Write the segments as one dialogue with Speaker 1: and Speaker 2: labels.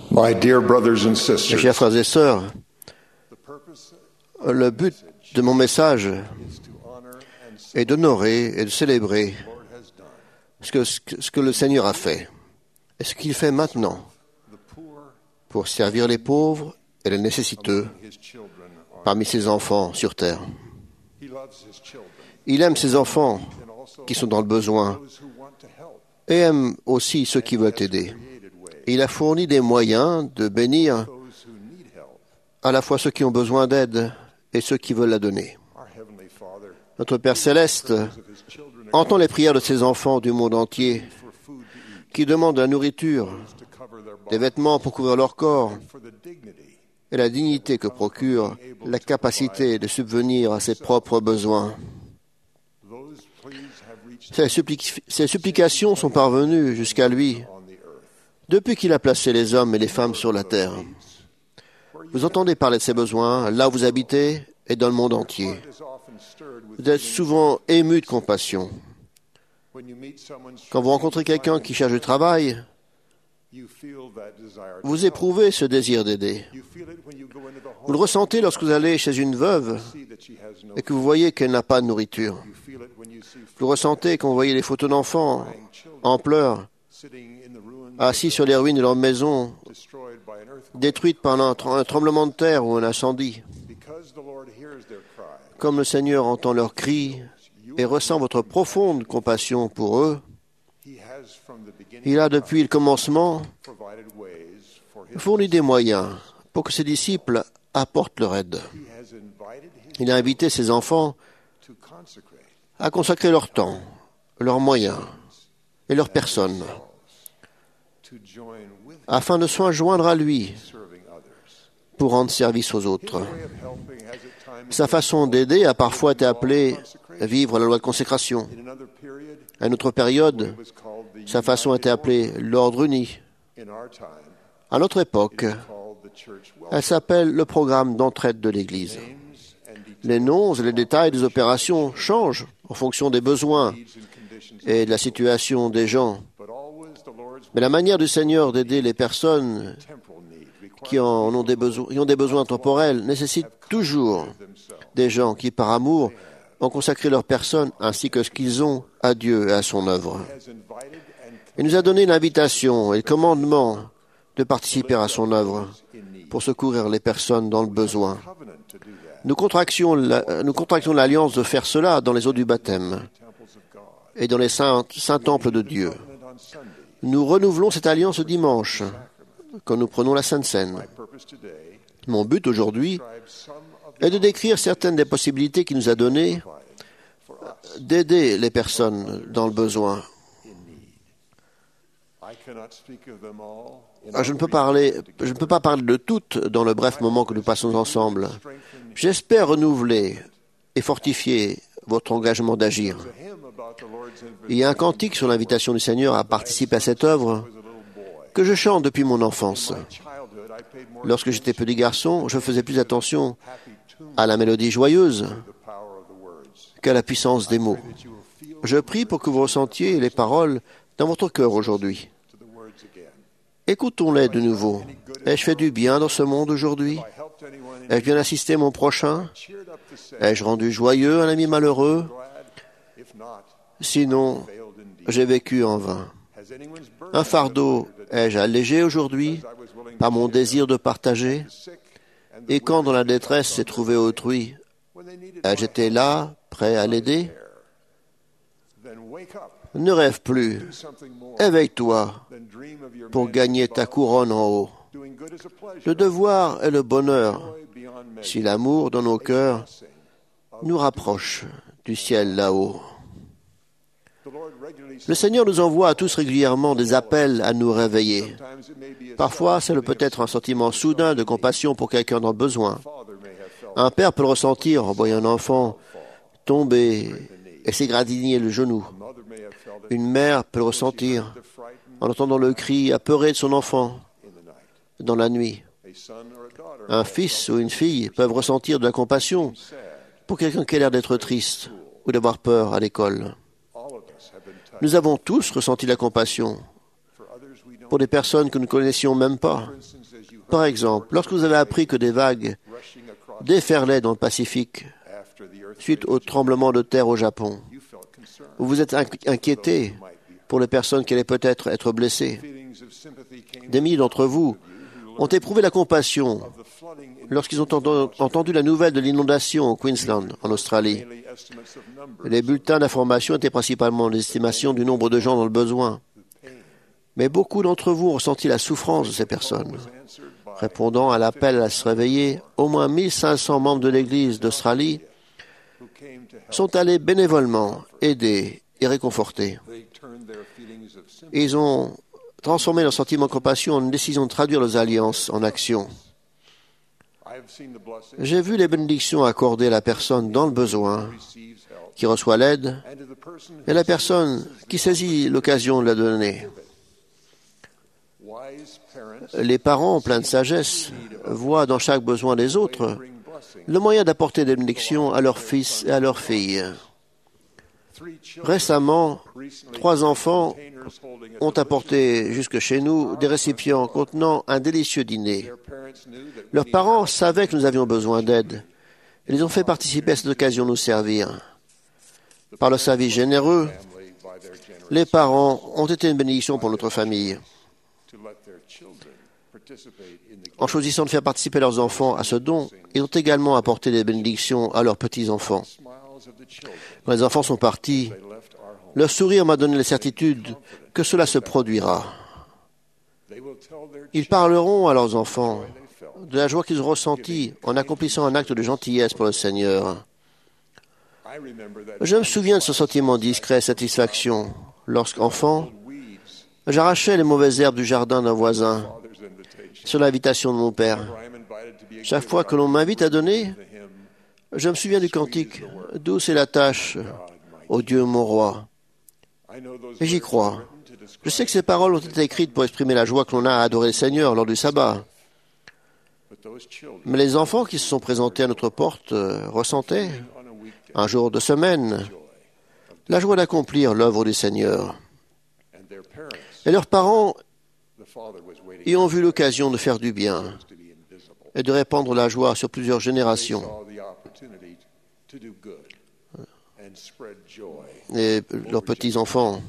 Speaker 1: My dear brothers and
Speaker 2: Mes
Speaker 1: sisters,
Speaker 2: chers frères et sœurs, le but de mon message est d'honorer et de célébrer ce que le Seigneur a fait et ce qu'il fait maintenant pour servir les pauvres et les nécessiteux parmi ses enfants sur terre. Il aime ses enfants qui sont dans le besoin et aime aussi ceux qui veulent aider. Il a fourni des moyens de bénir à la fois ceux qui ont besoin d'aide et ceux qui veulent la donner. Notre Père Céleste entend les prières de ses enfants du monde entier qui demandent de la nourriture, des vêtements pour couvrir leur corps et la dignité que procure la capacité de subvenir à ses propres besoins. Ces supplications sont parvenues jusqu'à lui depuis qu'il a placé les hommes et les femmes sur la terre. Vous entendez parler de ses besoins là où vous habitez et dans le monde entier. Vous êtes souvent ému de compassion. Quand vous rencontrez quelqu'un qui cherche du travail, vous éprouvez ce désir d'aider. Vous le ressentez lorsque vous allez chez une veuve et que vous voyez qu'elle n'a pas de nourriture. Vous le ressentez quand vous voyez les photos d'enfants en pleurs, assis sur les ruines de leur maison, détruites par un tremblement de terre ou un incendie. Comme le Seigneur entend leurs cris et ressent votre profonde compassion pour eux, il a depuis le commencement fourni des moyens pour que ses disciples apportent leur aide. Il a invité ses enfants à consacrer leur temps, leurs moyens et leur personne afin de se joindre à lui pour rendre service aux autres. Sa façon d'aider a parfois été appelée vivre la loi de consécration. À une autre période, sa façon a été appelée l'ordre uni. À notre époque, elle s'appelle le programme d'entraide de l'Église. Les noms et les détails des opérations changent en fonction des besoins et de la situation des gens. Mais la manière du Seigneur d'aider les personnes qui ont des besoins temporels nécessite toujours des gens qui, par amour, ont consacré leur personne ainsi que ce qu'ils ont à Dieu et à son œuvre. Il nous a donné l'invitation et le commandement de participer à son œuvre pour secourir les personnes dans le besoin. Nous contractions l'alliance de faire cela dans les eaux du baptême et dans les saints temples de Dieu. Nous renouvelons cette alliance ce dimanche, quand nous prenons la Sainte Seine. Mon but aujourd'hui est de décrire certaines des possibilités qu'il nous a données d'aider les personnes dans le besoin. Je ne peux pas parler de toutes dans le bref moment que nous passons ensemble. J'espère renouveler et fortifier votre engagement d'agir. Il y a un cantique sur l'invitation du Seigneur à participer à cette œuvre que je chante depuis mon enfance. Lorsque j'étais petit garçon, je faisais plus attention à la mélodie joyeuse qu'à la puissance des mots. Je prie pour que vous ressentiez les paroles dans votre cœur aujourd'hui. Écoutons-les de nouveau. Ai-je fait du bien dans ce monde aujourd'hui? Ai-je bien assisté mon prochain? Ai-je rendu joyeux un ami malheureux? Sinon, j'ai vécu en vain. Un fardeau ai-je allégé aujourd'hui par mon désir de partager? Et quand dans la détresse s'est trouvé autrui, ai-je été là, prêt à l'aider? Ne rêve plus. Éveille-toi pour gagner ta couronne en haut. Le devoir est le bonheur si l'amour dans nos cœurs nous rapproche du ciel là-haut. Le Seigneur nous envoie à tous régulièrement des appels à nous réveiller. Parfois, c'est peut-être un sentiment soudain de compassion pour quelqu'un dans le besoin. Un père peut le ressentir en voyant un enfant tomber et s'égratigner le genou. Une mère peut le ressentir en entendant le cri apeuré de son enfant dans la nuit. Un fils ou une fille peuvent ressentir de la compassion pour quelqu'un qui a l'air d'être triste ou d'avoir peur à l'école. Nous avons tous ressenti la compassion pour des personnes que nous ne connaissions même pas. Par exemple, lorsque vous avez appris que des vagues déferlaient dans le Pacifique suite au tremblement de terre au Japon, vous vous êtes inquiété pour les personnes qui allaient peut-être être blessées. Des milliers d'entre vous ont éprouvé la compassion lorsqu'ils ont entendu la nouvelle de l'inondation au Queensland, en Australie. Les bulletins d'information étaient principalement des estimations du nombre de gens dans le besoin. Mais beaucoup d'entre vous ont ressenti la souffrance de ces personnes. Répondant à l'appel à se réveiller, au moins 1500 membres de l'Église d'Australie sont allés bénévolement aider et réconforter. Ils ont transformé leur sentiment de compassion en une décision de traduire leurs alliances en action. J'ai vu les bénédictions accordées à la personne dans le besoin, qui reçoit l'aide, et à la personne qui saisit l'occasion de la donner. Les parents, pleins de sagesse, voient dans chaque besoin des autres le moyen d'apporter des bénédictions à leurs fils et à leurs filles. Récemment, 3 enfants ont apporté jusque chez nous des récipients contenant un délicieux dîner. Leurs parents savaient que nous avions besoin d'aide et les ont fait participer à cette occasion de nous servir. Par leur service généreux, les parents ont été une bénédiction pour notre famille. En choisissant de faire participer leurs enfants à ce don, ils ont également apporté des bénédictions à leurs petits-enfants. Quand les enfants sont partis, leur sourire m'a donné la certitude que cela se produira. Ils parleront à leurs enfants de la joie qu'ils ont ressentie en accomplissant un acte de gentillesse pour le Seigneur. Je me souviens de ce sentiment discret et satisfaction lorsqu'enfant, j'arrachais les mauvaises herbes du jardin d'un voisin sur l'invitation de mon père. Chaque fois que l'on m'invite à donner, je me souviens du cantique « Douce est la tâche, ô Dieu mon roi ». Et j'y crois. Je sais que ces paroles ont été écrites pour exprimer la joie que l'on a à adorer le Seigneur lors du sabbat. Mais les enfants qui se sont présentés à notre porte ressentaient, un jour de semaine, la joie d'accomplir l'œuvre du Seigneur. Et leurs parents y ont vu l'occasion de faire du bien et de répandre la joie sur plusieurs générations. Et leurs petits-enfants.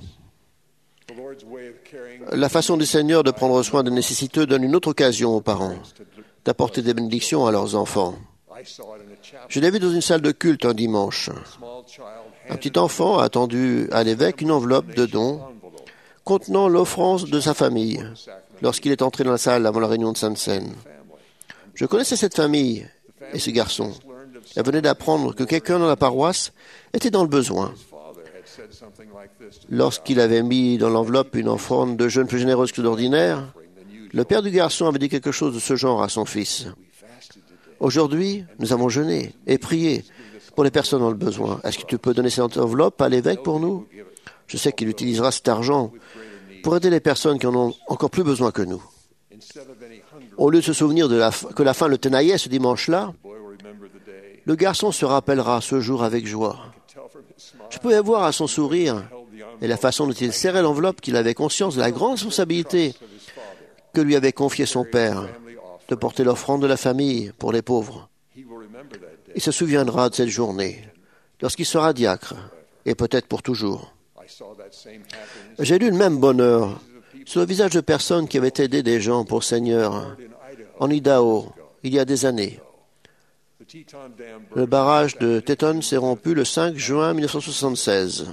Speaker 2: La façon du Seigneur de prendre soin des nécessiteux donne une autre occasion aux parents d'apporter des bénédictions à leurs enfants. Je l'ai vu dans une salle de culte un dimanche. Un petit enfant a tendu à l'évêque une enveloppe de dons contenant l'offrande de sa famille lorsqu'il est entré dans la salle avant la réunion de Sainte-Seine. Je connaissais cette famille et ce garçon. Elle venait d'apprendre que quelqu'un dans la paroisse était dans le besoin. Lorsqu'il avait mis dans l'enveloppe une offrande de jeûne plus généreuse que d'ordinaire, le père du garçon avait dit quelque chose de ce genre à son fils. Aujourd'hui, nous avons jeûné et prié pour les personnes dans le besoin. Est-ce que tu peux donner cette enveloppe à l'évêque pour nous? Je sais qu'il utilisera cet argent pour aider les personnes qui en ont encore plus besoin que nous. Au lieu de se souvenir que la faim le tenaillait ce dimanche-là, le garçon se rappellera ce jour avec joie. Je pouvais voir à son sourire et la façon dont il serrait l'enveloppe qu'il avait conscience de la grande responsabilité que lui avait confiée son père de porter l'offrande de la famille pour les pauvres. Il se souviendra de cette journée lorsqu'il sera diacre et peut-être pour toujours. J'ai lu le même bonheur sur le visage de personnes qui avaient aidé des gens pour le Seigneur en Idaho il y a des années. Le barrage de Teton s'est rompu le 5 juin 1976.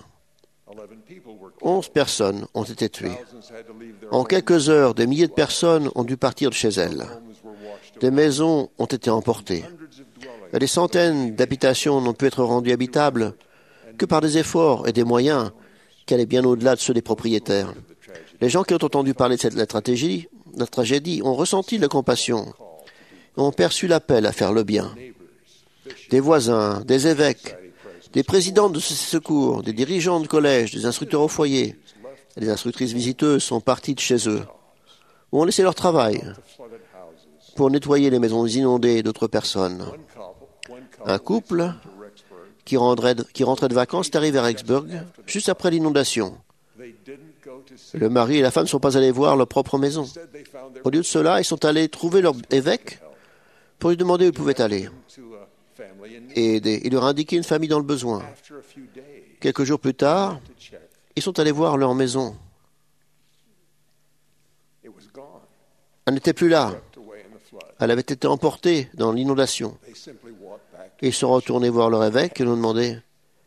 Speaker 2: 11 personnes ont été tuées. En quelques heures, des milliers de personnes ont dû partir de chez elles. Des maisons ont été emportées. Et des centaines d'habitations n'ont pu être rendues habitables que par des efforts et des moyens qui allaient bien au-delà de ceux des propriétaires. Les gens qui ont entendu parler de la tragédie ont ressenti de la compassion et ont perçu l'appel à faire le bien. Des voisins, des évêques, des présidents de secours, des dirigeants de collèges, des instructeurs au foyer et des instructrices visiteuses sont partis de chez eux ou ont laissé leur travail pour nettoyer les maisons inondées d'autres personnes. Un couple qui rentrait de vacances est arrivé à Rexburg juste après l'inondation. Le mari et la femme ne sont pas allés voir leur propre maison. Au lieu de cela, ils sont allés trouver leur évêque pour lui demander où ils pouvaient aller et aider. Il leur a indiqué une famille dans le besoin. Quelques jours plus tard, ils sont allés voir leur maison. Elle n'était plus là. Elle avait été emportée dans l'inondation. Ils sont retournés voir leur évêque et lui ont demandé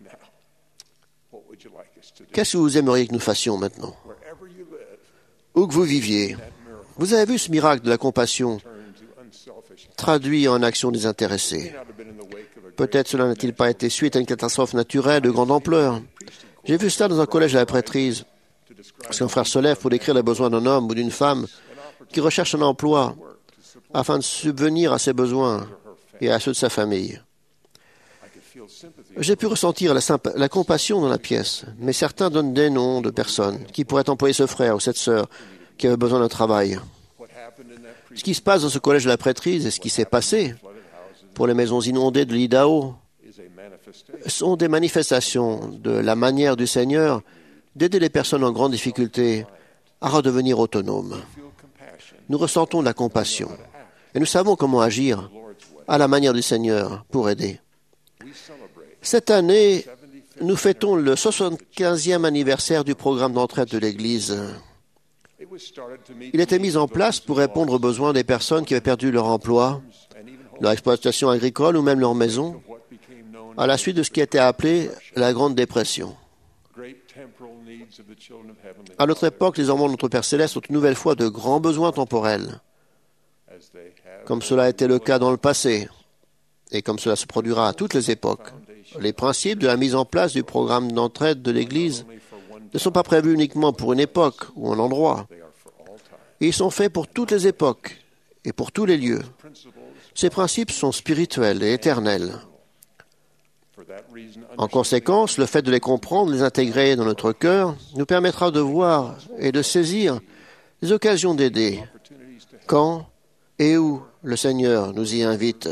Speaker 2: « Qu'est-ce que vous aimeriez que nous fassions maintenant ? Où que vous viviez, vous avez vu ce miracle de la compassion traduit en action désintéressée. Peut-être cela n'a-t-il pas été suite à une catastrophe naturelle de grande ampleur. J'ai vu cela dans un collège à la prêtrise. Lorsqu'un frère se lève pour décrire les besoins d'un homme ou d'une femme qui recherche un emploi afin de subvenir à ses besoins et à ceux de sa famille. J'ai pu ressentir la compassion dans la pièce, mais certains donnent des noms de personnes qui pourraient employer ce frère ou cette sœur qui avait besoin d'un travail. Ce qui se passe dans ce collège de la prêtrise et ce qui s'est passé pour les maisons inondées de l'Idaho sont des manifestations de la manière du Seigneur d'aider les personnes en grande difficulté à redevenir autonomes. Nous ressentons de la compassion et nous savons comment agir à la manière du Seigneur pour aider. Cette année, nous fêtons le 75e anniversaire du programme d'entraide de l'Église. Il a été mis en place pour répondre aux besoins des personnes qui avaient perdu leur emploi, leur exploitation agricole ou même leur maison, à la suite de ce qui a été appelé la Grande Dépression. À notre époque, les enfants de notre Père Céleste ont une nouvelle fois de grands besoins temporels, comme cela a été le cas dans le passé, et comme cela se produira à toutes les époques. Les principes de la mise en place du programme d'entraide de l'Église ne sont pas prévus uniquement pour une époque ou un endroit. Ils sont faits pour toutes les époques et pour tous les lieux. Ces principes sont spirituels et éternels. En conséquence, le fait de les comprendre, de les intégrer dans notre cœur, nous permettra de voir et de saisir les occasions d'aider quand et où le Seigneur nous y invite.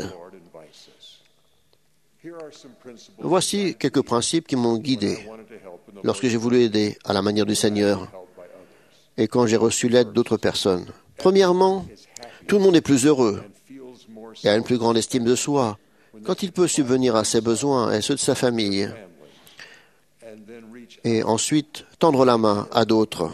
Speaker 2: Voici quelques principes qui m'ont guidé lorsque j'ai voulu aider à la manière du Seigneur et quand j'ai reçu l'aide d'autres personnes. Premièrement, tout le monde est plus heureux et a une plus grande estime de soi quand il peut subvenir à ses besoins et ceux de sa famille et ensuite tendre la main à d'autres.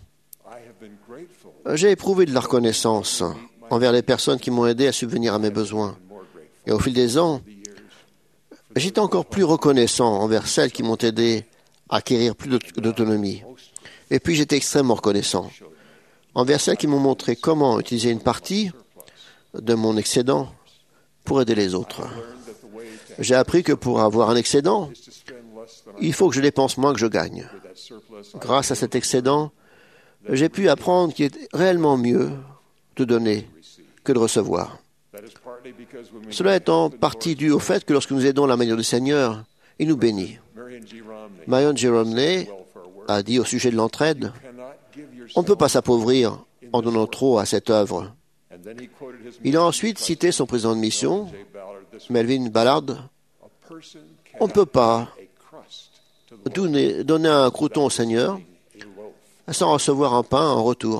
Speaker 2: J'ai éprouvé de la reconnaissance envers les personnes qui m'ont aidé à subvenir à mes besoins. Et au fil des ans, j'étais encore plus reconnaissant envers celles qui m'ont aidé à acquérir plus d'autonomie. Et puis j'étais extrêmement reconnaissant envers celles qui m'ont montré comment utiliser une partie de mon excédent pour aider les autres. J'ai appris que pour avoir un excédent, il faut que je dépense moins que je gagne. Grâce à cet excédent, j'ai pu apprendre qu'il est réellement mieux de donner que de recevoir. Cela est en partie dû au fait que lorsque nous aidons la manière du Seigneur, il nous bénit. Marion J. Romney a dit au sujet de l'entraide, « On ne peut pas s'appauvrir en donnant trop à cette œuvre. » Il a ensuite cité son président de mission, Melvin Ballard, « On ne peut pas donner un crouton au Seigneur sans recevoir un pain en retour. »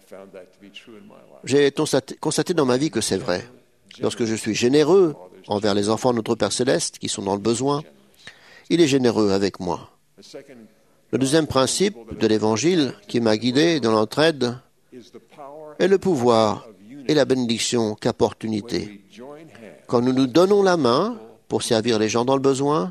Speaker 2: J'ai constaté dans ma vie que c'est vrai. Lorsque je suis généreux envers les enfants de notre Père Céleste qui sont dans le besoin, il est généreux avec moi. Le deuxième principe de l'Évangile qui m'a guidé dans l'entraide est le pouvoir et la bénédiction qu'apporte l'unité. Quand nous nous donnons la main pour servir les gens dans le besoin,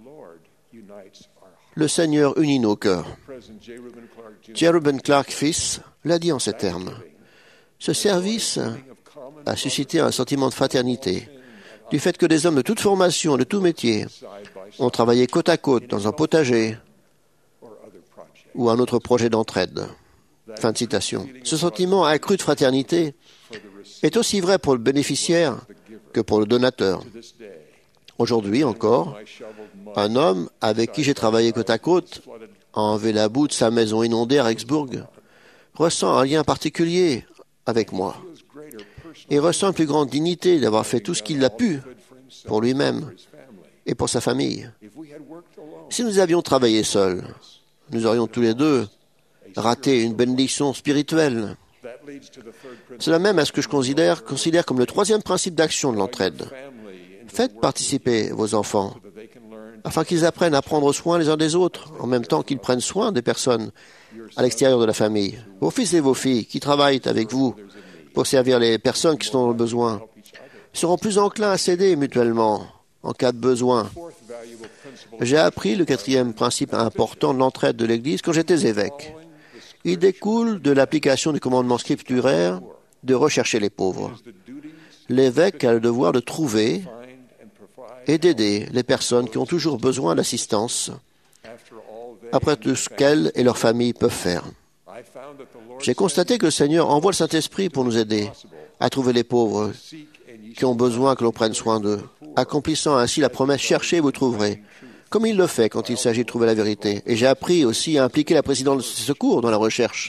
Speaker 2: le Seigneur unit nos cœurs. J. Reuben Clark fils l'a dit en ces termes. Ce service a suscité un sentiment de fraternité, du fait que des hommes de toute formation, de tout métier, ont travaillé côte à côte dans un potager ou un autre projet d'entraide. Fin de citation. Ce sentiment accru de fraternité est aussi vrai pour le bénéficiaire que pour le donateur. Aujourd'hui encore, un homme avec qui j'ai travaillé côte à côte a enlevé la boue de sa maison inondée à Rexburg, ressent un lien particulier avec moi et ressent une plus grande dignité d'avoir fait tout ce qu'il a pu pour lui-même et pour sa famille. Si nous avions travaillé seuls, nous aurions tous les deux rater une bénédiction spirituelle. Cela même est ce que je considère comme le troisième principe d'action de l'entraide. Faites participer vos enfants afin qu'ils apprennent à prendre soin les uns des autres, en même temps qu'ils prennent soin des personnes à l'extérieur de la famille. Vos fils et vos filles qui travaillent avec vous pour servir les personnes qui sont dans le besoin seront plus enclins à s'aider mutuellement en cas de besoin. J'ai appris le quatrième principe important de l'entraide de l'Église quand j'étais évêque. Il découle de l'application du commandement scripturaire de rechercher les pauvres. L'évêque a le devoir de trouver et d'aider les personnes qui ont toujours besoin d'assistance après tout ce qu'elles et leurs familles peuvent faire. J'ai constaté que le Seigneur envoie le Saint-Esprit pour nous aider à trouver les pauvres qui ont besoin que l'on prenne soin d'eux, accomplissant ainsi la promesse « Cherchez, vous trouverez », comme il le fait quand il s'agit de trouver la vérité. Et j'ai appris aussi à impliquer la présidente de secours dans la recherche.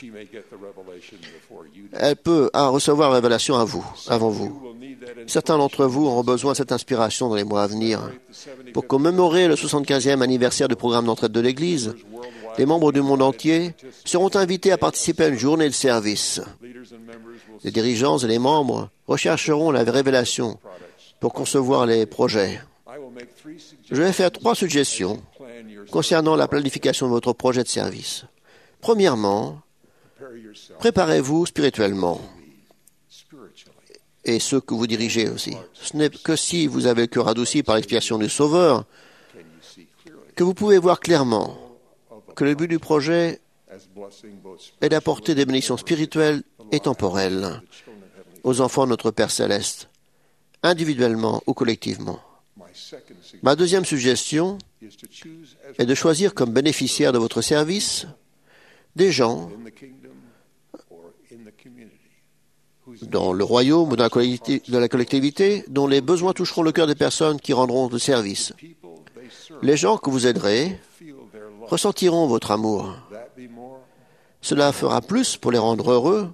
Speaker 2: Elle peut recevoir la révélation avant vous. Certains d'entre vous auront besoin de cette inspiration dans les mois à venir. Pour commémorer le 75e anniversaire du programme d'entraide de l'Église, les membres du monde entier seront invités à participer à une journée de service. Les dirigeants et les membres rechercheront la révélation pour concevoir les projets. Je vais faire 3 suggestions concernant la planification de votre projet de service. Premièrement, préparez-vous spirituellement et ceux que vous dirigez aussi. Ce n'est que si vous avez le cœur adouci par l'expiation du Sauveur que vous pouvez voir clairement que le but du projet est d'apporter des bénédictions spirituelles et temporelles aux enfants de notre Père Céleste, individuellement ou collectivement. Ma deuxième suggestion est de choisir comme bénéficiaires de votre service des gens dans le royaume ou dans la collectivité dont les besoins toucheront le cœur des personnes qui rendront le service. Les gens que vous aiderez ressentiront votre amour. Cela fera plus pour les rendre heureux,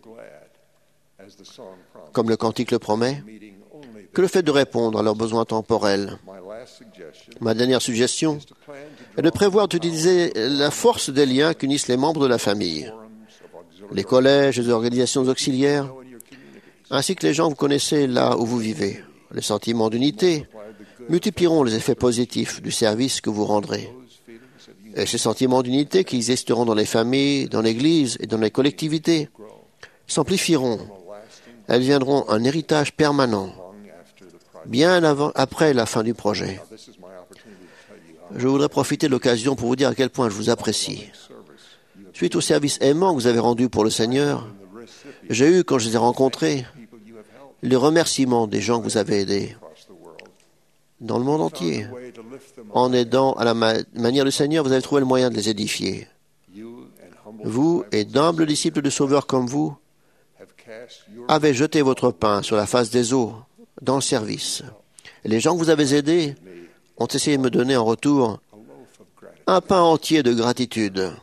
Speaker 2: comme le cantique le promet, que le fait de répondre à leurs besoins temporels. Ma dernière suggestion est de prévoir d'utiliser la force des liens qu'unissent les membres de la famille, les collèges et les organisations auxiliaires, ainsi que les gens que vous connaissez là où vous vivez. Les sentiments d'unité multiplieront les effets positifs du service que vous rendrez. Et ces sentiments d'unité qui existeront dans les familles, dans l'Église et dans les collectivités s'amplifieront. Elles deviendront un héritage permanent, bien après la fin du projet. Je voudrais profiter de l'occasion pour vous dire à quel point je vous apprécie. Suite au service aimant que vous avez rendu pour le Seigneur, j'ai eu, quand je les ai rencontrés, les remerciements des gens que vous avez aidés dans le monde entier. En aidant à la manière du Seigneur, vous avez trouvé le moyen de les édifier. Vous et d'humbles disciples du Sauveur comme vous avez jeté votre pain sur la face des eaux dans le service. Et les gens que vous avez aidés ont essayé de me donner en retour un pain entier de gratitude.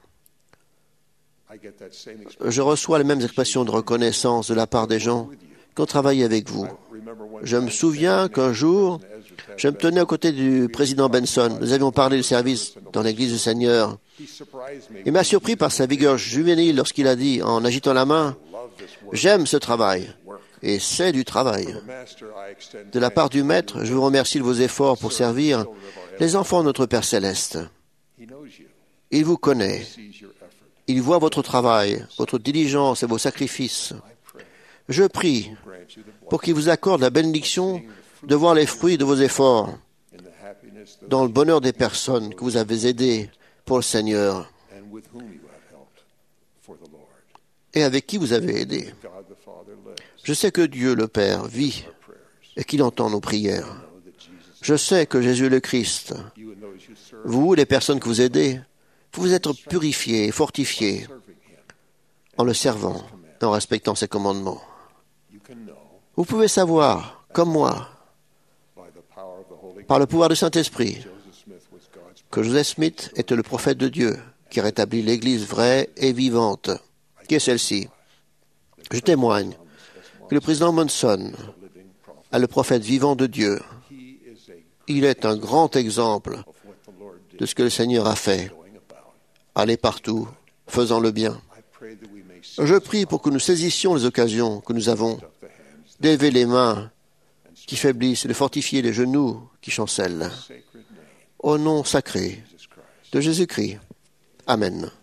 Speaker 2: Je reçois les mêmes expressions de reconnaissance de la part des gens qui ont travaillé avec vous. Je me souviens qu'un jour, je me tenais aux côtés du président Benson. Nous avions parlé du service dans l'Église du Seigneur. Il m'a surpris par sa vigueur juvénile lorsqu'il a dit, en agitant la main, « J'aime ce travail. » Et c'est du travail. De la part du Maître, je vous remercie de vos efforts pour servir les enfants de notre Père Céleste. Il vous connaît. Il voit votre travail, votre diligence et vos sacrifices. Je prie pour qu'il vous accorde la bénédiction de voir les fruits de vos efforts dans le bonheur des personnes que vous avez aidées pour le Seigneur et avec qui vous avez aidé. Je sais que Dieu le Père vit et qu'il entend nos prières. Je sais que Jésus le Christ, vous, les personnes que vous aidez, vous êtes purifiés et fortifiés en le servant et en respectant ses commandements. Vous pouvez savoir, comme moi, par le pouvoir du Saint-Esprit, que Joseph Smith était le prophète de Dieu qui rétablit l'Église vraie et vivante, qui est celle-ci. Je témoigne que le président Monson est le prophète vivant de Dieu. Il est un grand exemple de ce que le Seigneur a fait. Aller partout faisant le bien. Je prie pour que nous saisissions les occasions que nous avons d'élever les mains qui faiblissent et de fortifier les genoux qui chancellent. Au nom sacré de Jésus-Christ. Amen.